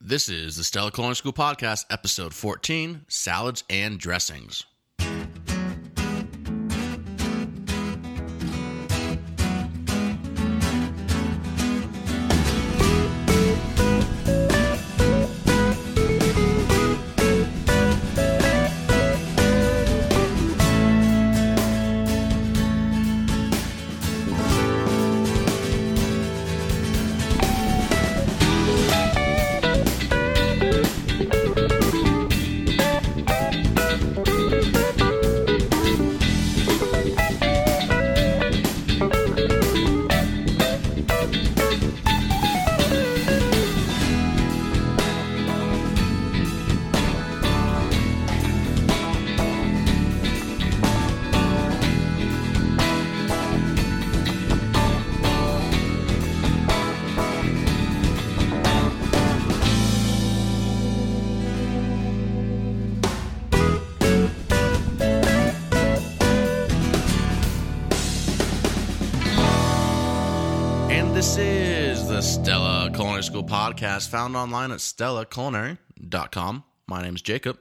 This is the Stella Culinary School Podcast, episode 14, Salads and Dressings. This is the Stella Culinary School Podcast, found online at stellaculinary.com. My name is Jacob,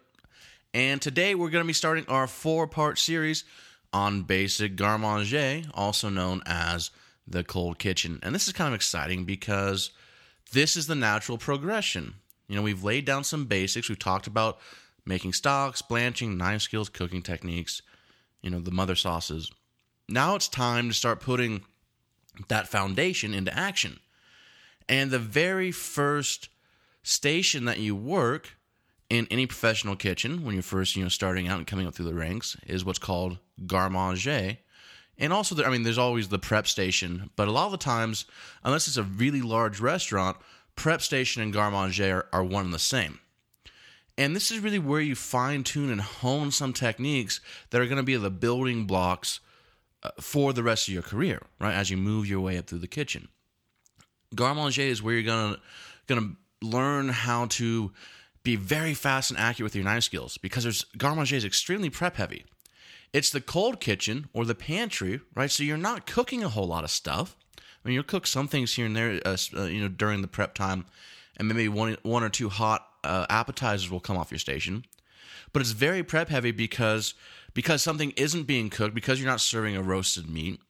and today we're going to be starting our 4-part series on basic garde manger, also known as the cold kitchen. And this is kind of exciting because this is the natural progression. You know, we've laid down some basics. We've talked about making stocks, blanching, knife skills, cooking techniques, the mother sauces. Now it's time to start putting that foundation into action. And the very first station that you work in any professional kitchen when you're first, starting out and coming up through the ranks is what's called garde manger. And also, there's always the prep station, but a lot of the times, unless it's a really large restaurant, prep station and garde manger are one and the same. And this is really where you fine-tune and hone some techniques that are going to be the building blocks for the rest of your career, right? As you move your way up through the kitchen. Garde manger is where you're gonna learn how to be very fast and accurate with your knife skills, because garde manger is extremely prep heavy. It's the cold kitchen or the pantry, right? So you're not cooking a whole lot of stuff. You'll cook some things here and there, during the prep time, and maybe one or two hot appetizers will come off your station. But it's very prep heavy because something isn't being cooked, because you're not serving a roasted meat.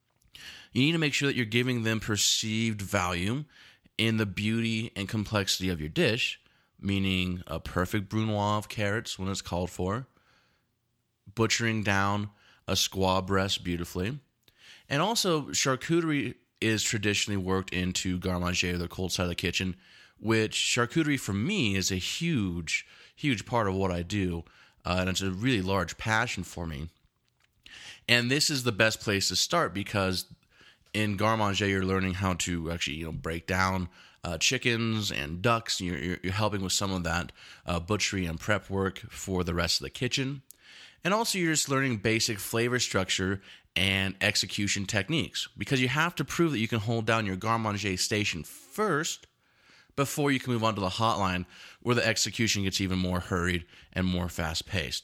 You need to make sure that you're giving them perceived value in the beauty and complexity of your dish, meaning a perfect brunoise of carrots when it's called for, butchering down a squaw breast beautifully. And also, charcuterie is traditionally worked into garde manger, the cold side of the kitchen, which charcuterie for me is a huge part of what I do. And it's a really large passion for me. And this is the best place to start, because in garde manger, you're learning how to actually, break down chickens and ducks. You're helping with some of that butchery and prep work for the rest of the kitchen. And also, you're just learning basic flavor structure and execution techniques, because you have to prove that you can hold down your garde manger station first before you can move on to the hotline, where the execution gets even more hurried and more fast-paced.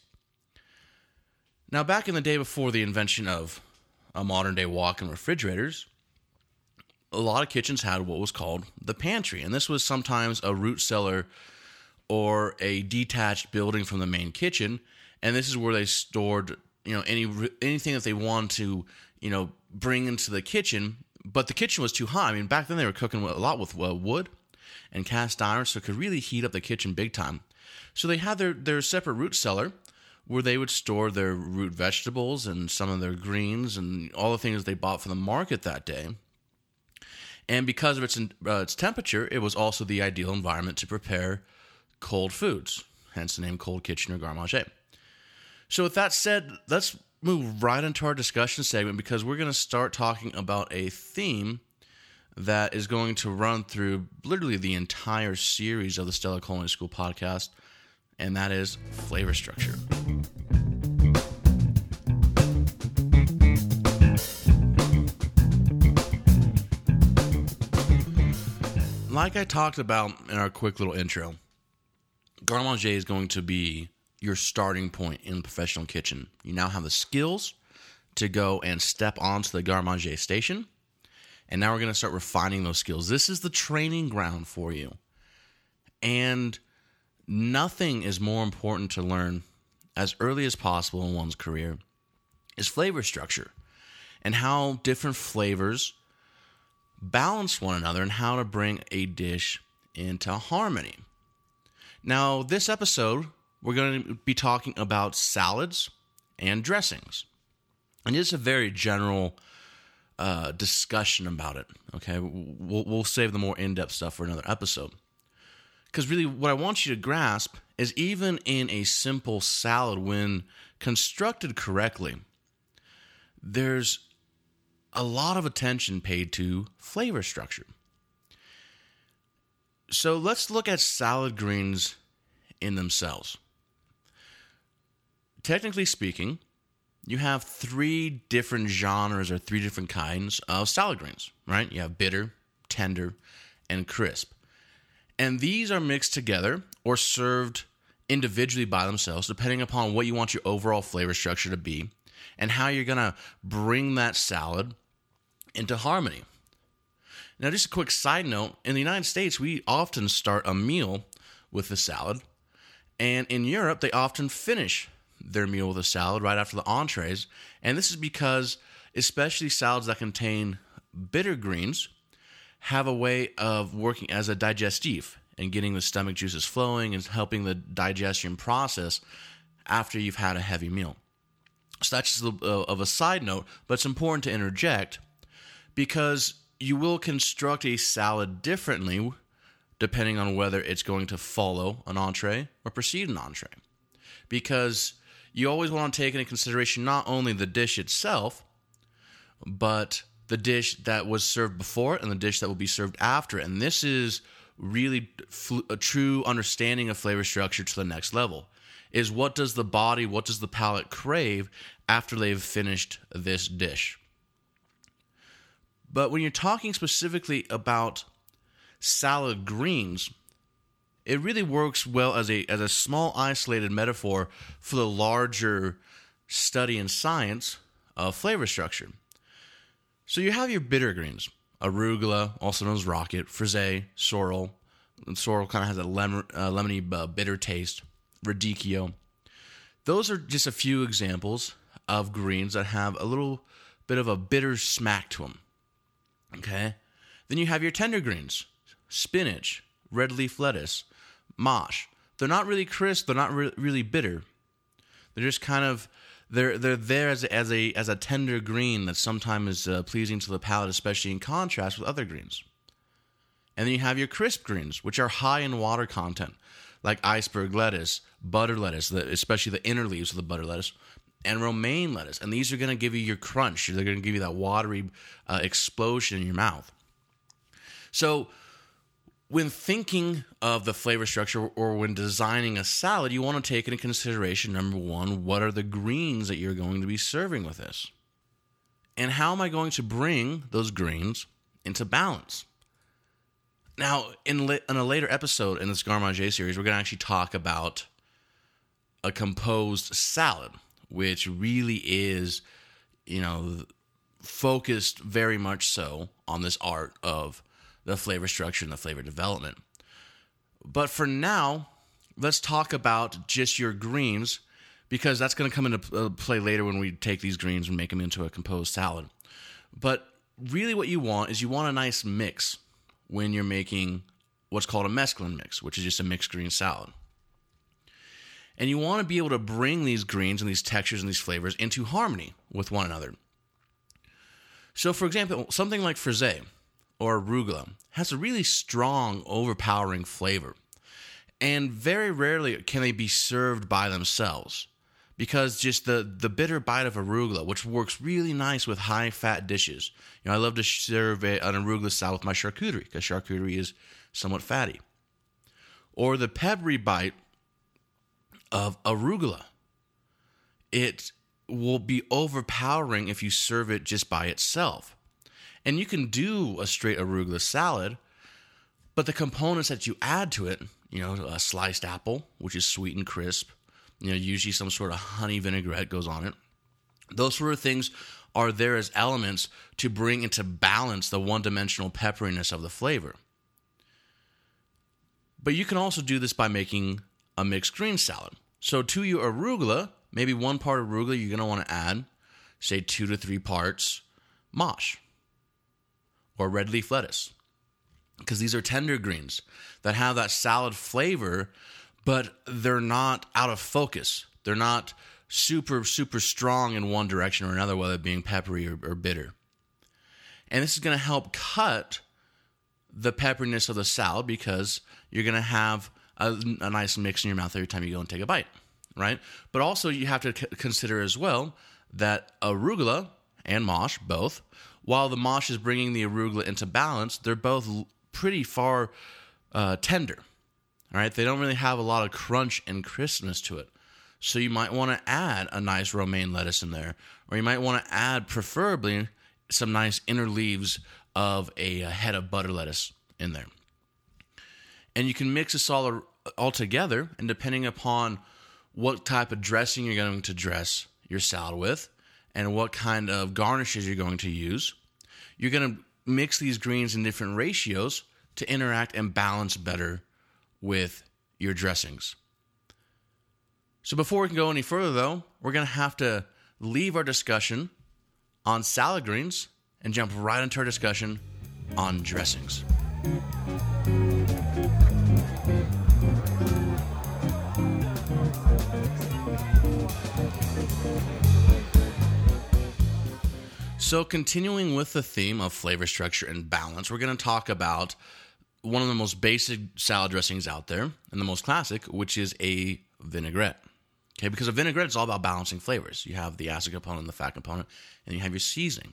Now, back in the day before the invention of a modern-day walk-in refrigerators, a lot of kitchens had what was called the pantry, and this was sometimes a root cellar or a detached building from the main kitchen, and this is where they stored, anything that they wanted to, bring into the kitchen. But the kitchen was too hot. Back then they were cooking a lot with wood and cast iron, so it could really heat up the kitchen big time. So they had their separate root cellar where they would store their root vegetables and some of their greens and all the things they bought from the market that day. And because of its temperature, it was also the ideal environment to prepare cold foods, hence the name cold kitchen or garde manger. So with that said, let's move right into our discussion segment, because we're going to start talking about a theme that is going to run through literally the entire series of the Stella Culinary School Podcast, and that is flavor structure. Like I talked about in our quick little intro, garde manger is going to be your starting point in the professional kitchen. You now have the skills to go and step onto the garde manger station, and now we're going to start refining those skills. This is the training ground for you. And nothing is more important to learn as early as possible in one's career is flavor structure and how different flavors balance one another and how to bring a dish into harmony. Now, this episode, we're going to be talking about salads and dressings. And it's a very general discussion about it, okay? We'll save the more in-depth stuff for another episode. Because really what I want you to grasp is even in a simple salad, when constructed correctly, there's a lot of attention paid to flavor structure. So let's look at salad greens in themselves. Technically speaking, you have three different genres or three different kinds of salad greens, right? You have bitter, tender, and crisp. And these are mixed together or served individually by themselves, depending upon what you want your overall flavor structure to be and how you're going to bring that salad into harmony. Now, just a quick side note, in the United States, we often start a meal with a salad, and in Europe, they often finish their meal with a salad right after the entrees, and this is because especially salads that contain bitter greens have a way of working as a digestif and getting the stomach juices flowing and helping the digestion process after you've had a heavy meal. So that's just of a side note, but it's important to interject because you will construct a salad differently depending on whether it's going to follow an entree or precede an entree. Because you always want to take into consideration not only the dish itself, but the dish that was served before and the dish that will be served after. And this is really a true understanding of flavor structure to the next level. Is what does the body, what does the palate crave after they've finished this dish? But when you're talking specifically about salad greens, it really works well as a small isolated metaphor for the larger study and science of flavor structure. So you have your bitter greens, arugula, also known as rocket, frisee, sorrel. And sorrel kind of has a lemony bitter taste. Radicchio. Those are just a few examples of greens that have a little bit of a bitter smack to them. Okay? Then you have your tender greens, spinach, red leaf lettuce, mosh. They're not really crisp. They're not really bitter. They're just kind of they're there as a tender green that sometimes is pleasing to the palate, especially in contrast with other greens. And then you have your crisp greens, which are high in water content, like iceberg lettuce, butter lettuce, especially the inner leaves of the butter lettuce, and romaine lettuce. And these are going to give you your crunch. They're going to give you that watery explosion in your mouth. So when thinking of the flavor structure or when designing a salad, you want to take into consideration, number one, what are the greens that you're going to be serving with this? And how am I going to bring those greens into balance? Now, in a later episode in this Garde Manger series, we're going to actually talk about a composed salad, which really is, focused very much so on this art of the flavor structure and the flavor development. But for now, let's talk about just your greens, because that's going to come into play later when we take these greens and make them into a composed salad. But really what you want is you want a nice mix when you're making what's called a mesclun mix, which is just a mixed green salad. And you want to be able to bring these greens and these textures and these flavors into harmony with one another. So, for example, something like frisee or arugula has a really strong, overpowering flavor. And very rarely can they be served by themselves, because just the bitter bite of arugula, which works really nice with high-fat dishes. I love to serve an arugula salad with my charcuterie, because charcuterie is somewhat fatty. Or the peppery bite of arugula. It will be overpowering if you serve it just by itself. And you can do a straight arugula salad, but the components that you add to it, a sliced apple, which is sweet and crisp, usually some sort of honey vinaigrette goes on it. Those sort of things are there as elements to bring into balance the one-dimensional pepperiness of the flavor. But you can also do this by making a mixed green salad. So to your arugula, maybe 1 part arugula, you're going to want to add, say, 2 to 3 parts mosh or red leaf lettuce, because these are tender greens that have that salad flavor, but they're not out of focus. They're not super, super strong in one direction or another, whether it being peppery or bitter. And this is going to help cut the pepperiness of the salad, because you're going to have a nice mix in your mouth every time you go and take a bite, right? But also you have to consider as well that arugula and mosh, both, while the mosh is bringing the arugula into balance, they're both pretty far tender, all right? They don't really have a lot of crunch and crispness to it. So you might want to add a nice romaine lettuce in there, or you might want to add, preferably, some nice inner leaves of a head of butter lettuce in there. And you can mix this all together, and depending upon what type of dressing you're going to dress your salad with and what kind of garnishes you're going to use, you're going to mix these greens in different ratios to interact and balance better with your dressings. So before we can go any further, though, we're going to have to leave our discussion on salad greens and jump right into our discussion on dressings. So continuing with the theme of flavor structure and balance, we're going to talk about one of the most basic salad dressings out there, and the most classic, which is a vinaigrette. Okay, because a vinaigrette is all about balancing flavors. You have the acid component and the fat component, and you have your seasoning.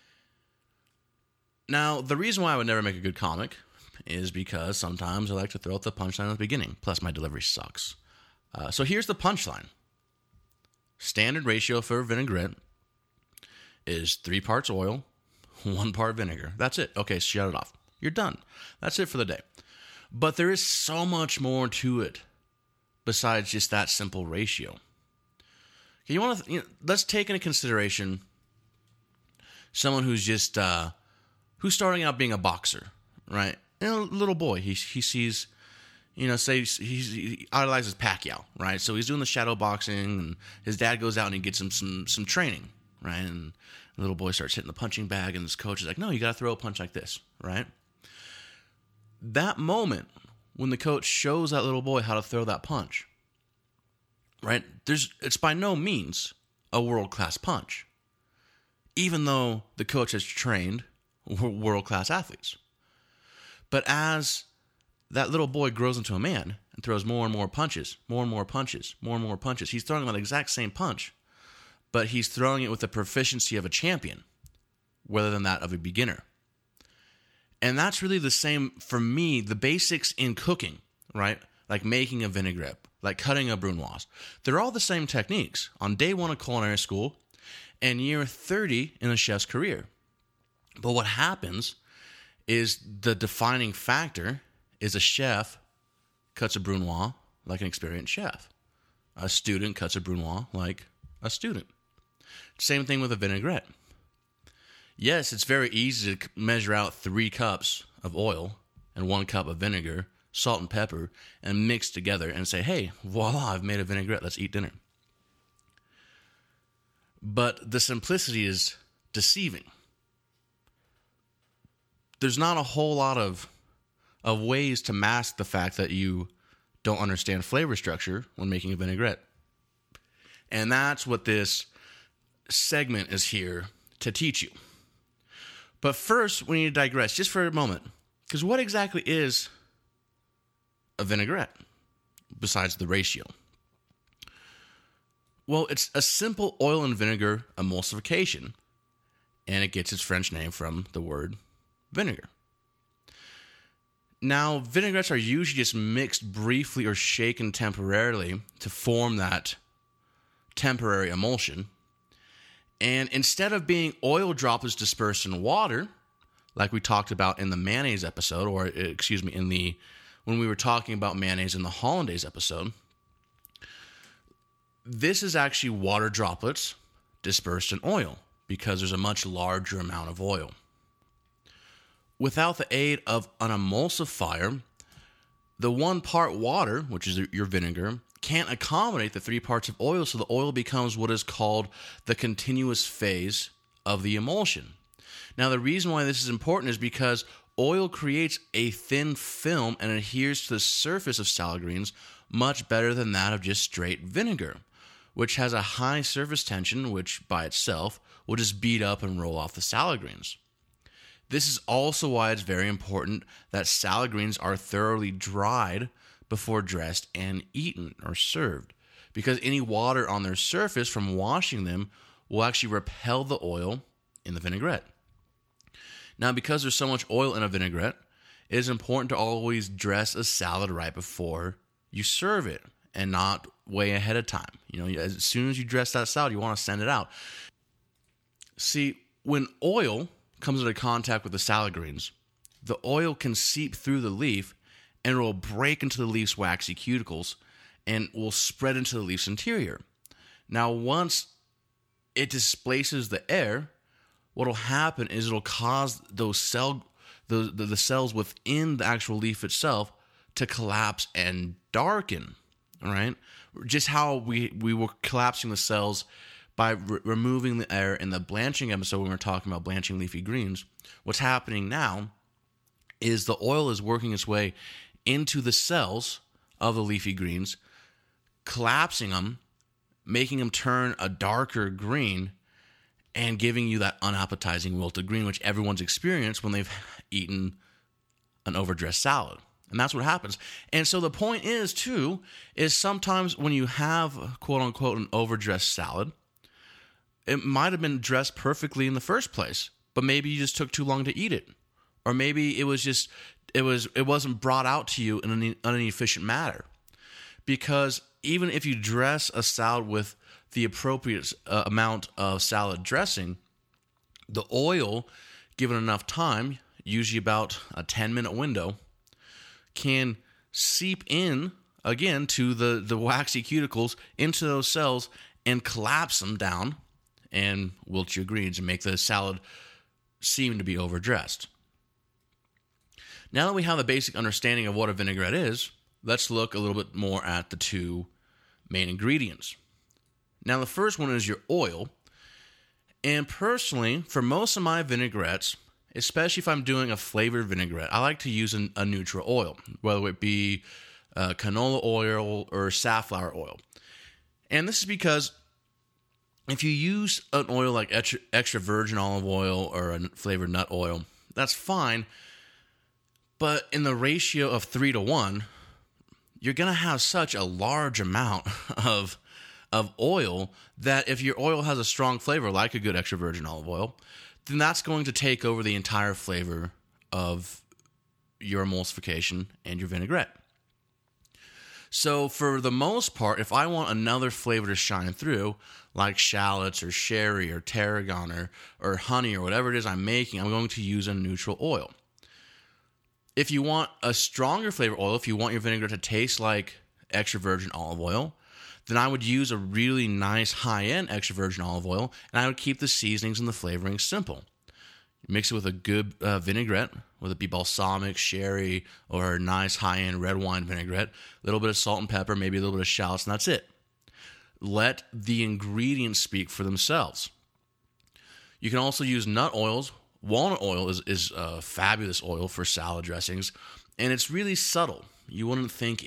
Now, the reason why I would never make a good comic is because sometimes I like to throw out the punchline at the beginning. Plus, my delivery sucks. So here's the punchline. Standard ratio for a vinaigrette is 3 parts oil, 1 part vinegar. That's it. Okay, shut it off. You're done. That's it for the day. But there is so much more to it besides just that simple ratio. Okay, let's take into consideration someone who's just who's starting out being a boxer, right? A little boy. He sees, say he idolizes Pacquiao, right? So he's doing the shadow boxing, and his dad goes out and he gets him some training, right? And the little boy starts hitting the punching bag, and his coach is like, no, you got to throw a punch like this, right? That moment when the coach shows that little boy how to throw that punch, right? It's by no means a world-class punch, even though the coach has trained world-class athletes. But as that little boy grows into a man and throws more and more punches, more and more punches, more and more punches, he's throwing the exact same punch, but he's throwing it with the proficiency of a champion rather than that of a beginner. And that's really the same for me, the basics in cooking, right? Like making a vinaigrette, like cutting a brunoise. They're all the same techniques on day 1 of culinary school and year 30 in a chef's career. But what happens is the defining factor is a chef cuts a brunoise like an experienced chef. A student cuts a brunoise like a student. Same thing with a vinaigrette. Yes, it's very easy to measure out 3 cups of oil and 1 cup of vinegar, salt and pepper, and mix together and say, hey, voila, I've made a vinaigrette. Let's eat dinner. But the simplicity is deceiving. There's not a whole lot of ways to mask the fact that you don't understand flavor structure when making a vinaigrette. And that's what this segment is here to teach you. But first, we need to digress just for a moment. Because what exactly is a vinaigrette besides the ratio? Well, it's a simple oil and vinegar emulsification, and it gets its French name from the word vinegar. Now, vinaigrettes are usually just mixed briefly or shaken temporarily to form that temporary emulsion. And instead of being oil droplets dispersed in water, like we talked about in the mayonnaise episode, when we were talking about mayonnaise in the hollandaise episode, this is actually water droplets dispersed in oil because there's a much larger amount of oil. Without the aid of an emulsifier, the 1 part water, which is your vinegar, can't accommodate the 3 parts of oil, so the oil becomes what is called the continuous phase of the emulsion. Now, the reason why this is important is because oil creates a thin film and adheres to the surface of salad greens much better than that of just straight vinegar, which has a high surface tension, which by itself will just beat up and roll off the salad greens. This is also why it's very important that salad greens are thoroughly dried before dressed and eaten or served, because any water on their surface from washing them will actually repel the oil in the vinaigrette. Now, because there's so much oil in a vinaigrette, it is important to always dress a salad right before you serve it and not way ahead of time. As soon as you dress that salad, you want to send it out. See, when oil comes into contact with the salad greens, the oil can seep through the leaf and it will break into the leaf's waxy cuticles and will spread into the leaf's interior. Now, once it displaces the air, what will happen is it'll cause the cells within the actual leaf itself to collapse and darken. All right, just how we were collapsing the cells by removing the air in the blanching episode when we were talking about blanching leafy greens. What's happening now is the oil is working its way into the cells of the leafy greens, collapsing them, making them turn a darker green, and giving you that unappetizing wilted green, which everyone's experienced when they've eaten an overdressed salad. And that's what happens. And so the point is, too, is sometimes when you have, quote-unquote, an overdressed salad, it might have been dressed perfectly in the first place, but maybe you just took too long to eat it. Or maybe it wasn't brought out to you in an inefficient manner. Because even if you dress a salad with the appropriate amount of salad dressing, the oil, given enough time, usually about a 10-minute window, can seep in again to the waxy cuticles into those cells and collapse them down and wilt your greens and make the salad seem to be overdressed. Now that we have the basic understanding of what a vinaigrette is, let's look a little bit more at the 2 main ingredients. Now, the first one is your oil. And personally, for most of my vinaigrettes, especially if I'm doing a flavored vinaigrette, I like to use a neutral oil, whether it be canola oil or safflower oil. And this is because if you use an oil like extra virgin olive oil or a flavored nut oil, that's fine. But in the ratio of 3-to-1, you're going to have such a large amount of oil that if your oil has a strong flavor, like a good extra virgin olive oil, then that's going to take over the entire flavor of your emulsification and your vinaigrette. So for the most part, if I want another flavor to shine through, like shallots or sherry or tarragon or honey or whatever it is I'm making, I'm going to use a neutral oil. If you want a stronger flavor oil, if you want your vinegar to taste like extra virgin olive oil, then I would use a really nice high-end extra virgin olive oil, and I would keep the seasonings and the flavoring simple. Mix it with a good vinaigrette, whether it be balsamic, sherry, or a nice high-end red wine vinaigrette, a little bit of salt and pepper, maybe a little bit of shallots, and that's it. Let the ingredients speak for themselves. You can also use nut oils. Walnut oil is a fabulous oil for salad dressings, and it's really subtle. You wouldn't think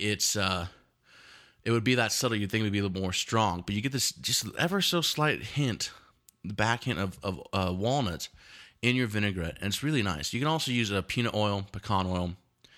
it would be that subtle. You'd think it would be a little more strong, but you get this just ever so slight hint, the back hint of walnuts in your vinaigrette, and it's really nice. You can also use a peanut oil, pecan oil,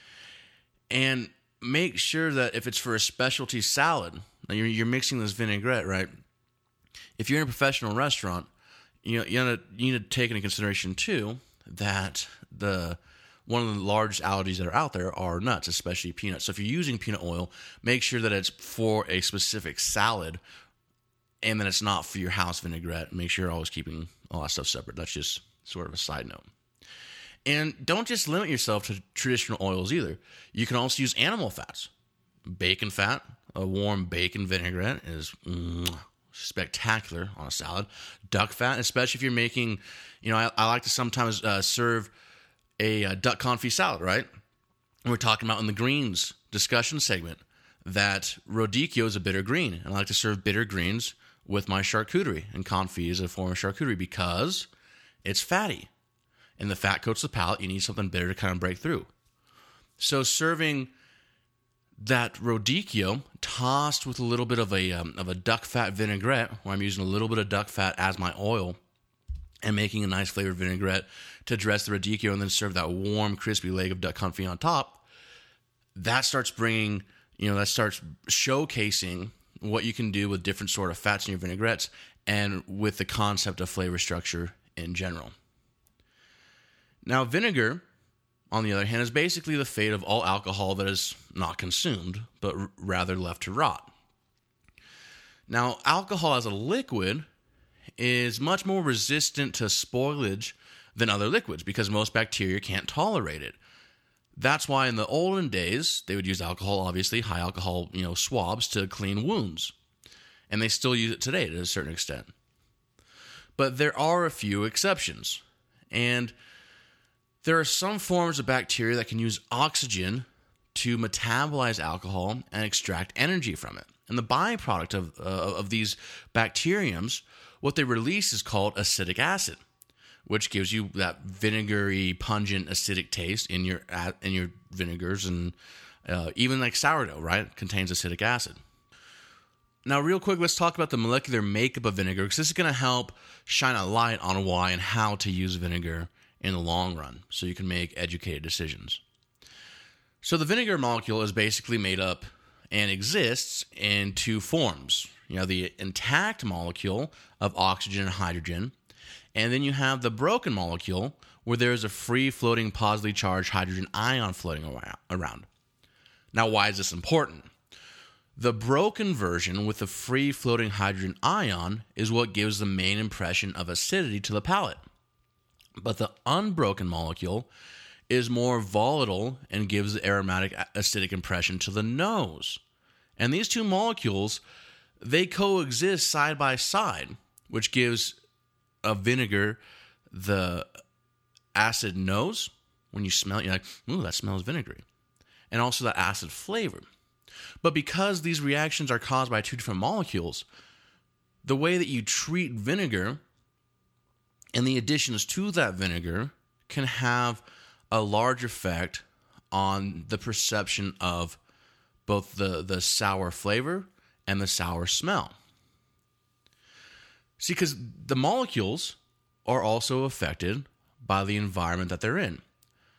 and make sure that if it's for a specialty salad, now you're mixing this vinaigrette, right? If you're in a professional restaurant, you need to take into consideration too that one of the largest allergies that are out there are nuts, especially peanuts. So if you're using peanut oil, make sure that it's for a specific salad and that it's not for your house vinaigrette. Make sure you're always keeping all that stuff separate. That's just sort of a side note. And don't just limit yourself to traditional oils either. You can also use animal fats. Bacon fat, a warm bacon vinaigrette is spectacular on a salad. Duck fat, especially if you're making, I like to sometimes serve a duck confit salad, right? And we're talking about in the greens discussion segment that Radicchio is a bitter green, and I like to serve bitter greens with my charcuterie, and confit is a form of charcuterie because it's fatty, and the fat coats the palate. You need something bitter to kind of break through. So serving that Radicchio tossed with a little bit of a duck fat vinaigrette, where I'm using a little bit of duck fat as my oil, and making a nice flavored vinaigrette to dress the Radicchio, and then serve that warm, crispy leg of duck confit on top. That starts bringing, that starts showcasing what you can do with different sort of fats in your vinaigrettes, and with the concept of flavor structure in general. Now, vinegar, on the other hand, is basically the fate of all alcohol that is not consumed, but rather left to rot. Now, alcohol as a liquid is much more resistant to spoilage than other liquids because most bacteria can't tolerate it. That's why in the olden days, they would use alcohol, obviously, high alcohol, swabs to clean wounds. And they still use it today to a certain extent. But there are a few exceptions. And there are some forms of bacteria that can use oxygen to metabolize alcohol and extract energy from it. And the byproduct of these bacteriums, what they release is called acetic acid, which gives you that vinegary, pungent, acidic taste in your vinegars, and even like sourdough, right? Contains acetic acid. Now, real quick, let's talk about the molecular makeup of vinegar, because this is going to help shine a light on why and how to use vinegar in the long run, so you can make educated decisions. So the vinegar molecule is basically made up and exists in two forms. You have the intact molecule of oxygen and hydrogen, and then you have the broken molecule where there is a free-floating positively charged hydrogen ion floating around. Now, why is this important? The broken version with the free-floating hydrogen ion is what gives the main impression of acidity to the palate. But the unbroken molecule is more volatile and gives the aromatic acidic impression to the nose. And these two molecules, they coexist side by side, which gives a vinegar the acid nose. When you smell it, you're like, ooh, that smells vinegary. And also that acid flavor. But because these reactions are caused by two different molecules, the way that you treat vinegar and the additions to that vinegar can have a large effect on the perception of both the sour flavor and the sour smell. See, because the molecules are also affected by the environment that they're in.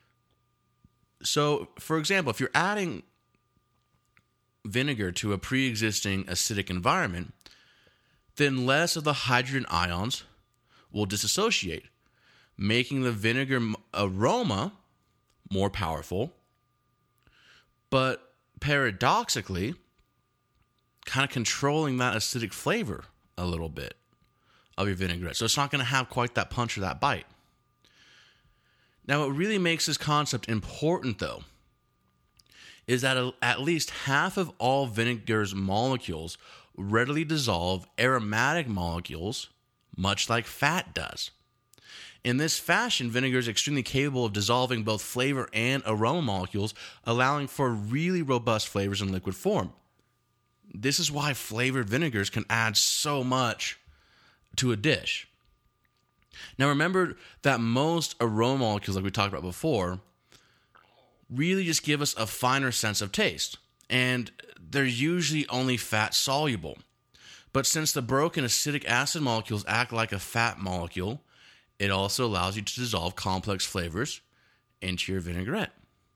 So, for example, if you're adding vinegar to a pre-existing acidic environment, then less of the hydrogen ions will dissociate, making the vinegar aroma more powerful, but paradoxically, kind of controlling that acidic flavor a little bit of your vinaigrette. So it's not going to have quite that punch or that bite. Now, what really makes this concept important, though, is that at least half of all vinegar's molecules readily dissolve aromatic molecules, much like fat does. In this fashion, vinegar is extremely capable of dissolving both flavor and aroma molecules, allowing for really robust flavors in liquid form. This is why flavored vinegars can add so much to a dish. Now, remember that most aroma molecules, like we talked about before, really just give us a finer sense of taste, and they're usually only fat soluble. But since the broken acidic acid molecules act like a fat molecule, it also allows you to dissolve complex flavors into your vinaigrette.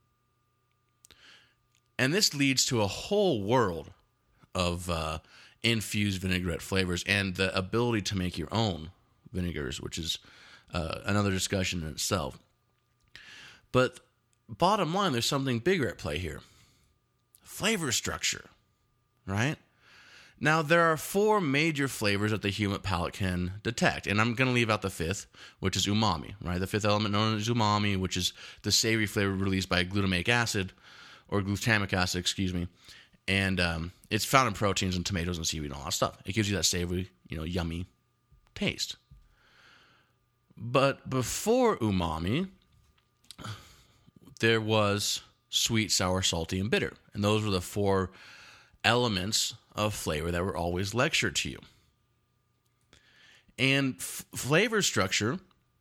And this leads to a whole world of infused vinaigrette flavors and the ability to make your own vinegars, which is another discussion in itself. But bottom line, there's something bigger at play here. Flavor structure, right? Now, there are 4 major flavors that the human palate can detect, and I'm going to leave out the 5th, which is umami, right? The 5th element known as umami, which is the savory flavor released by glutamic acid, and it's found in proteins and tomatoes and seaweed and all that stuff. It gives you that savory, yummy taste. But before umami, there was sweet, sour, salty, and bitter. And those were the 4 elements of flavor that were always lectured to you. And flavor structure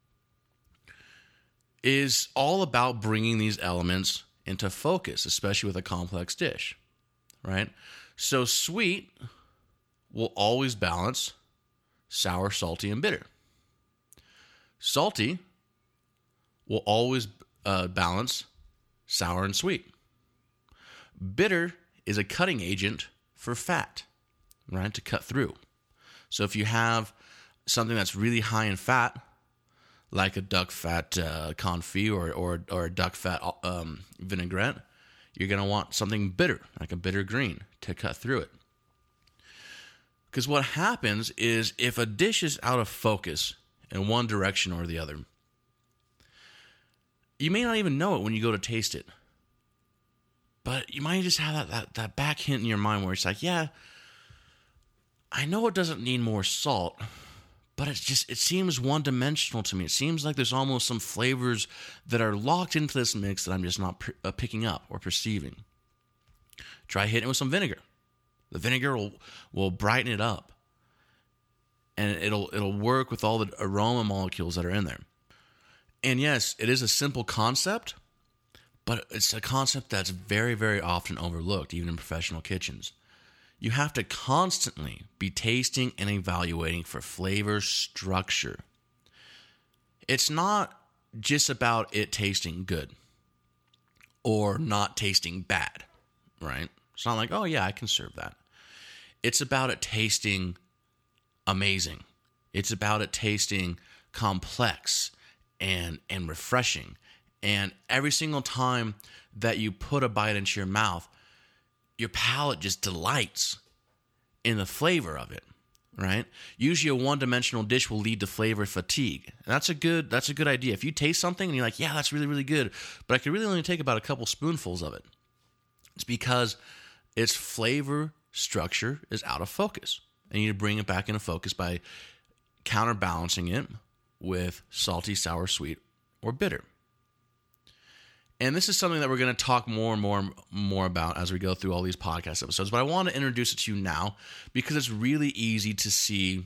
is all about bringing these elements into focus, especially with a complex dish, right? So sweet will always balance sour, salty, and bitter. Salty will always balance sour and sweet. Bitter is a cutting agent for fat, right, to cut through. So if you have something that's really high in fat, like a duck fat confit or a duck fat vinaigrette, you're going to want something bitter, like a bitter green, to cut through it. Because what happens is if a dish is out of focus in one direction or the other, you may not even know it when you go to taste it. But you might just have that back hint in your mind where it's like, yeah, I know it doesn't need more salt, but it seems one-dimensional to me. It seems like there's almost some flavors that are locked into this mix that I'm just not picking up or perceiving. Try hitting it with some vinegar. The vinegar will brighten it up, and it'll work with all the aroma molecules that are in there. And yes, it is a simple concept, but it's a concept that's very, very often overlooked, even in professional kitchens. You have to constantly be tasting and evaluating for flavor structure. It's not just about it tasting good or not tasting bad, right? It's not like, oh yeah, I can serve that. It's about it tasting amazing. It's about it tasting complex and refreshing. And every single time that you put a bite into your mouth, your palate just delights in the flavor of it, right? Usually a one-dimensional dish will lead to flavor fatigue. And that's a good idea. If you taste something and you're like, yeah, that's really, really good, but I could really only take about a couple spoonfuls of it, it's because its flavor structure is out of focus. And you need to bring it back into focus by counterbalancing it with salty, sour, sweet, or bitter. And this is something that we're going to talk more and more about as we go through all these podcast episodes. But I want to introduce it to you now because it's really easy to see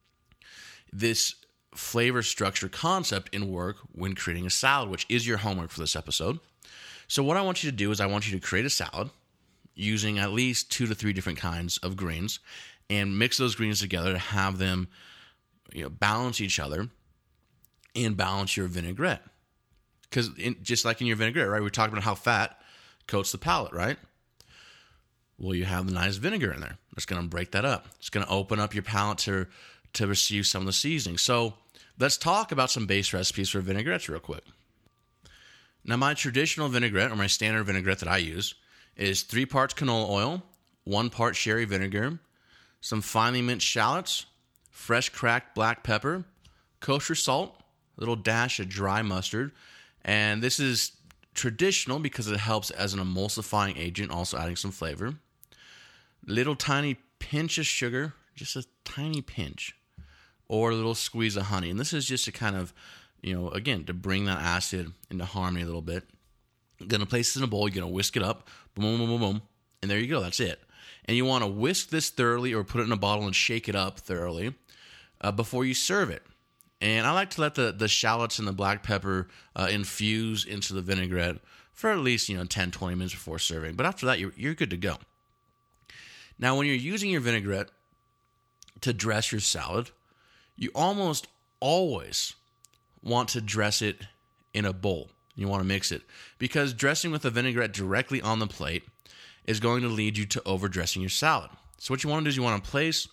this flavor structure concept in work when creating a salad, which is your homework for this episode. So what I want you to do is I want you to create a salad using at least 2 to 3 different kinds of greens and mix those greens together to have them, balance each other and balance your vinaigrette. Because just like in your vinaigrette, right? We talked about how fat coats the palate, right? Well, you have the nice vinegar in there. That's going to break that up. It's going to open up your palate to receive some of the seasoning. So let's talk about some base recipes for vinaigrettes real quick. Now, my traditional vinaigrette, or my standard vinaigrette that I use, is 3 parts canola oil, 1 part sherry vinegar, some finely minced shallots, fresh cracked black pepper, kosher salt, a little dash of dry mustard. And this is traditional because it helps as an emulsifying agent, also adding some flavor. Little tiny pinch of sugar, just a tiny pinch, or a little squeeze of honey. And this is just to kind of, again, to bring that acid into harmony a little bit. You're going to place this in a bowl. You're going to whisk it up. Boom, boom, boom, boom. And there you go. That's it. And you want to whisk this thoroughly or put it in a bottle and shake it up thoroughly before you serve it. And I like to let the shallots and the black pepper infuse into the vinaigrette for at least 10, 20 minutes before serving. But after that, you're good to go. Now, when you're using your vinaigrette to dress your salad, you almost always want to dress it in a bowl. You want to mix it because dressing with a vinaigrette directly on the plate is going to lead you to overdressing your salad. So what you want to do is you want to place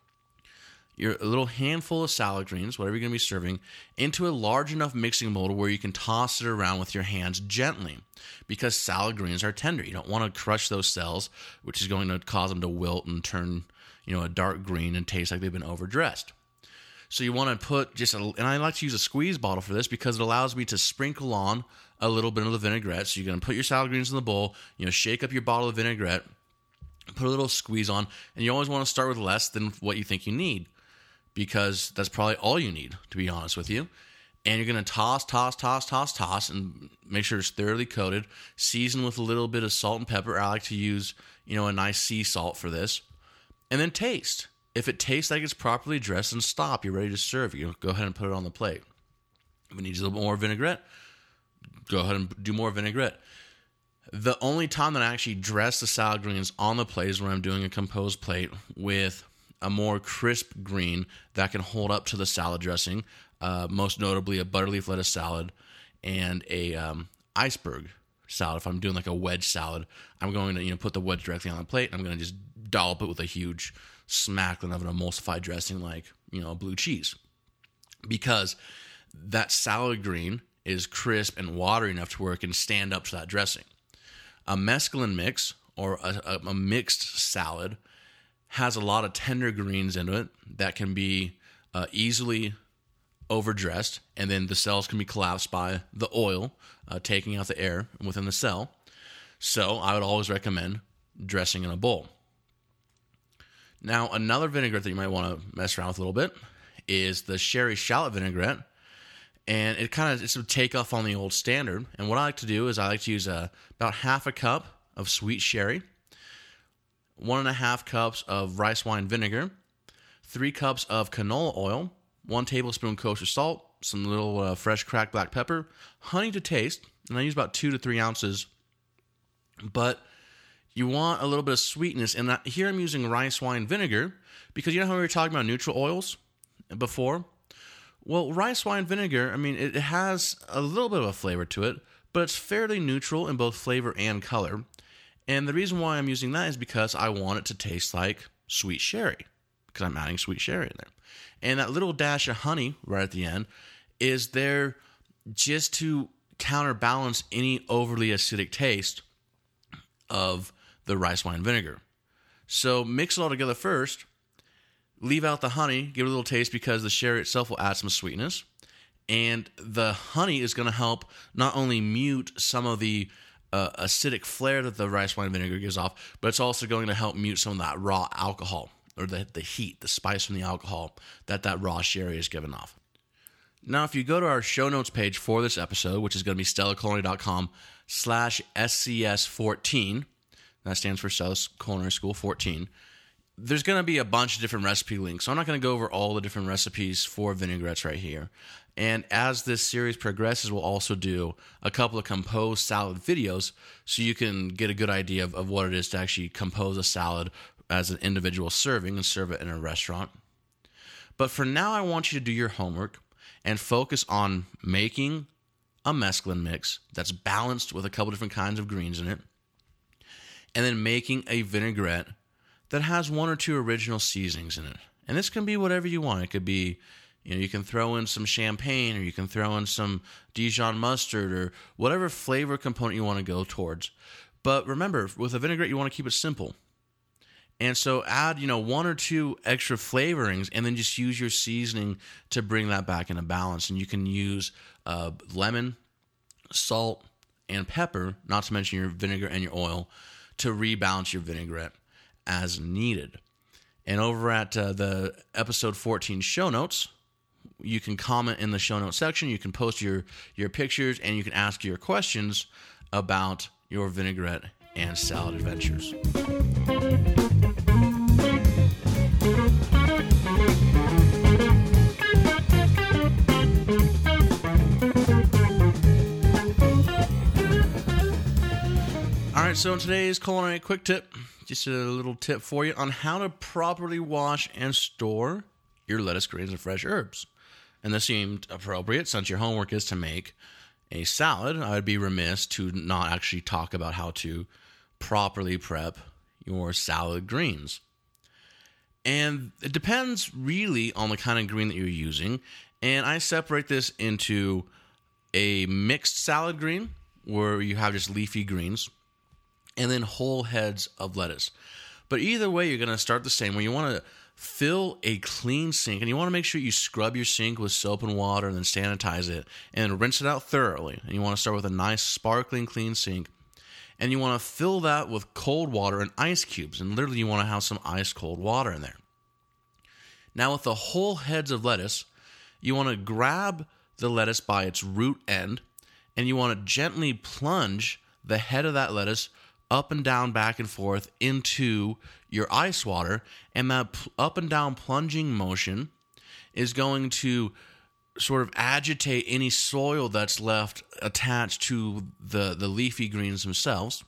a little handful of salad greens, whatever you're going to be serving, into a large enough mixing bowl where you can toss it around with your hands gently because salad greens are tender. You don't want to crush those cells, which is going to cause them to wilt and turn, a dark green and taste like they've been overdressed. So you want to put and I like to use a squeeze bottle for this because it allows me to sprinkle on a little bit of the vinaigrette. So you're going to put your salad greens in the bowl, shake up your bottle of vinaigrette, put a little squeeze on, and you always want to start with less than what you think you need, because that's probably all you need, to be honest with you. And you're going to toss, and make sure it's thoroughly coated. Season with a little bit of salt and pepper. I like to use, a nice sea salt for this. And then taste. If it tastes like it's properly dressed, then stop. You're ready to serve. You go ahead and put it on the plate. If it needs a little bit more vinaigrette, go ahead and do more vinaigrette. The only time that I actually dress the salad greens on the plate is when I'm doing a composed plate with a more crisp green that can hold up to the salad dressing, most notably a butterleaf lettuce salad and a iceberg salad. If I'm doing like a wedge salad, I'm going to put the wedge directly on the plate. I'm going to just dollop it with a huge smackling of an emulsified dressing like blue cheese, because that salad green is crisp and watery enough to where it can stand up to that dressing. A mesclun mix or a mixed salad has a lot of tender greens in it that can be easily overdressed, and then the cells can be collapsed by the oil, taking out the air within the cell. So I would always recommend dressing in a bowl. Now, another vinaigrette that you might want to mess around with a little bit is the sherry shallot vinaigrette. And it's a takeoff on the old standard. And what I like to do is I like to use about half a cup of sweet sherry, 1.5 cups of rice wine vinegar, 3 cups of canola oil, 1 tablespoon kosher salt, some little fresh cracked black pepper, honey to taste, and I use about 2 to 3 ounces. But you want a little bit of sweetness, and here I'm using rice wine vinegar because you know how we were talking about neutral oils before? Well, rice wine vinegar, it has a little bit of a flavor to it, but it's fairly neutral in both flavor and color. And the reason why I'm using that is because I want it to taste like sweet sherry, because I'm adding sweet sherry in there. And that little dash of honey right at the end is there just to counterbalance any overly acidic taste of the rice wine vinegar. So mix it all together first. Leave out the honey, give it a little taste because the sherry itself will add some sweetness. And the honey is going to help not only mute some of the acidic flair that the rice wine vinegar gives off, but it's also going to help mute some of that raw alcohol or the heat, the spice from the alcohol that raw sherry is giving off. Now, if you go to our show notes page for this episode, which is going to be stellaculinary.com/SCS14, that stands for Stella's Culinary School 14, there's going to be a bunch of different recipe links. So I'm not going to go over all the different recipes for vinaigrettes right here. And as this series progresses, we'll also do a couple of composed salad videos so you can get a good idea of what it is to actually compose a salad as an individual serving and serve it in a restaurant. But for now, I want you to do your homework and focus on making a mesclun mix that's balanced with a couple different kinds of greens in it, and then making a vinaigrette that has 1 or 2 original seasonings in it. And this can be whatever you want. It could be, you can throw in some champagne, or you can throw in some Dijon mustard, or whatever flavor component you want to go towards. But remember, with a vinaigrette, you want to keep it simple. And so add, 1 or 2 extra flavorings, and then just use your seasoning to bring that back into balance. And you can use lemon, salt, and pepper, not to mention your vinegar and your oil, to rebalance your vinaigrette as needed. And over at the episode 14 show notes, you can comment in the show notes section, you can post your pictures, and you can ask your questions about your vinaigrette and salad adventures. All right, so in today's culinary quick tip, just a little tip for you on how to properly wash and store your lettuce, greens, and fresh herbs. And this seemed appropriate since your homework is to make a salad. I would be remiss to not actually talk about how to properly prep your salad greens. And it depends really on the kind of green that you're using. And I separate this into a mixed salad green, where you have just leafy greens, and then whole heads of lettuce. But either way, you're going to start the same way. You want to fill a clean sink, and you want to make sure you scrub your sink with soap and water and then sanitize it and rinse it out thoroughly. And you want to start with a nice sparkling clean sink. And you want to fill that with cold water and ice cubes. And literally you want to have some ice cold water in there. Now with the whole heads of lettuce, you want to grab the lettuce by its root end, and you want to gently plunge the head of that lettuce up and down, back and forth into your ice water. And that up and down plunging motion is going to sort of agitate any soil that's left attached to the leafy greens themselves.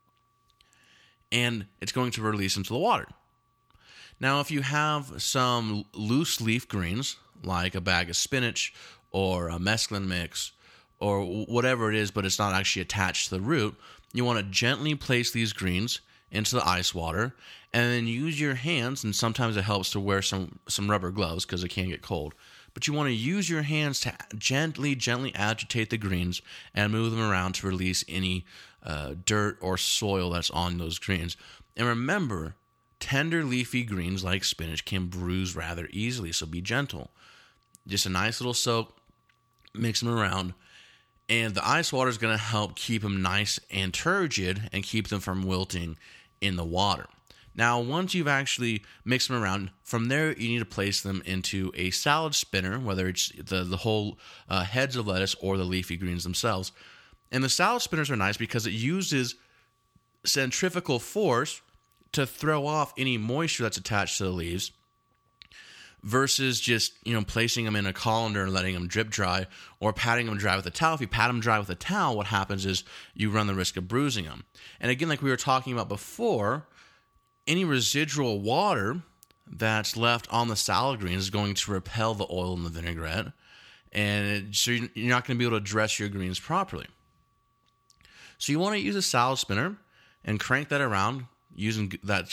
And it's going to release into the water. Now, if you have some loose leaf greens, like a bag of spinach or a mesclun mix or whatever it is, but it's not actually attached to the root, you want to gently place these greens into the ice water and then use your hands, and sometimes it helps to wear some rubber gloves because it can get cold, but you want to use your hands to gently agitate the greens and move them around to release any dirt or soil that's on those greens. And remember, tender leafy greens like spinach can bruise rather easily, so be gentle. Just a nice little soak, mix them around, and the ice water is going to help keep them nice and turgid and keep them from wilting in the water. Now, once you've actually mixed them around, from there you need to place them into a salad spinner, whether it's the whole heads of lettuce or the leafy greens themselves. And the salad spinners are nice because it uses centrifugal force to throw off any moisture that's attached to the leaves, versus just, placing them in a colander and letting them drip dry or patting them dry with a towel. If you pat them dry with a towel, what happens is you run the risk of bruising them. And again, like we were talking about before, any residual water that's left on the salad greens is going to repel the oil in the vinaigrette, and so you're not going to be able to dress your greens properly. So you want to use a salad spinner and crank that around using that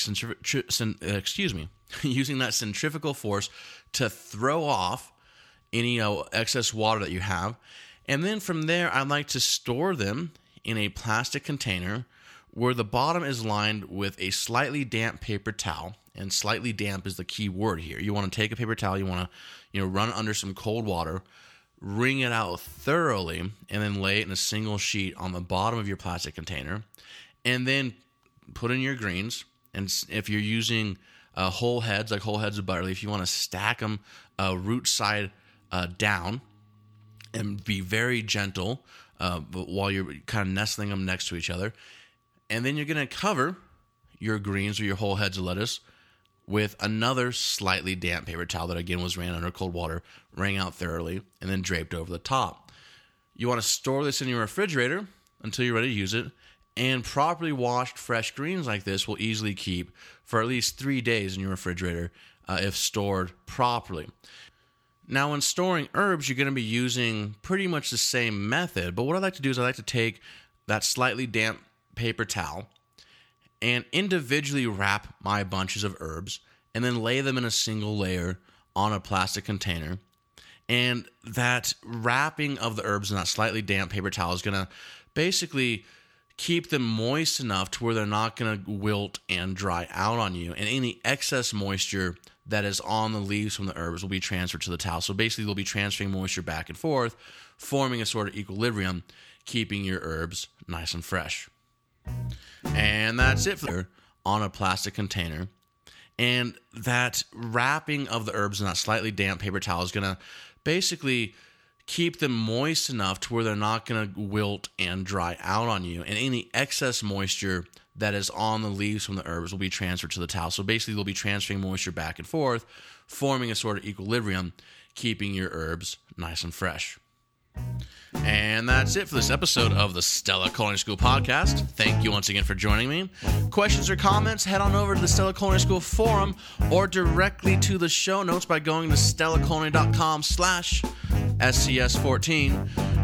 using that centrifugal force to throw off any excess water that you have. And then from there, I like to store them in a plastic container where the bottom is lined with a slightly damp paper towel. And slightly damp is the key word here. You want to take a paper towel, you want to run it under some cold water, wring it out thoroughly, and then lay it in a single sheet on the bottom of your plastic container. And then put in your greens. And if you're using whole heads, like whole heads of butterleaf, you want to stack them root side down and be very gentle while you're kind of nestling them next to each other. And then you're going to cover your greens or your whole heads of lettuce with another slightly damp paper towel that, again, was ran under cold water, wrung out thoroughly, and then draped over the top. You want to store this in your refrigerator until you're ready to use it. And properly washed fresh greens like this will easily keep for at least 3 days in your refrigerator if stored properly. Now, when storing herbs, you're going to be using pretty much the same method. But what I like to do is I like to take that slightly damp paper towel and individually wrap my bunches of herbs and then lay them in a single layer on a plastic container. And that wrapping of the herbs in that slightly damp paper towel is going to basically keep them moist enough to where they're not going to wilt and dry out on you. And any excess moisture that is on the leaves from the herbs will be transferred to the towel. So basically, they'll be transferring moisture back and forth, forming a sort of equilibrium, keeping your herbs nice and fresh. And that's it for on a plastic container. And that wrapping of the herbs in that slightly damp paper towel is going to basically keep them moist enough to where they're not going to wilt and dry out on you. And any excess moisture that is on the leaves from the herbs will be transferred to the towel. So basically, they'll be transferring moisture back and forth, forming a sort of equilibrium, keeping your herbs nice and fresh. And that's it for this episode of the Stella Culinary School podcast. Thank you once again for joining me. Questions or comments, head on over to the Stella Culinary School forum or directly to the show notes by going to stellaculinary.com/SCS14.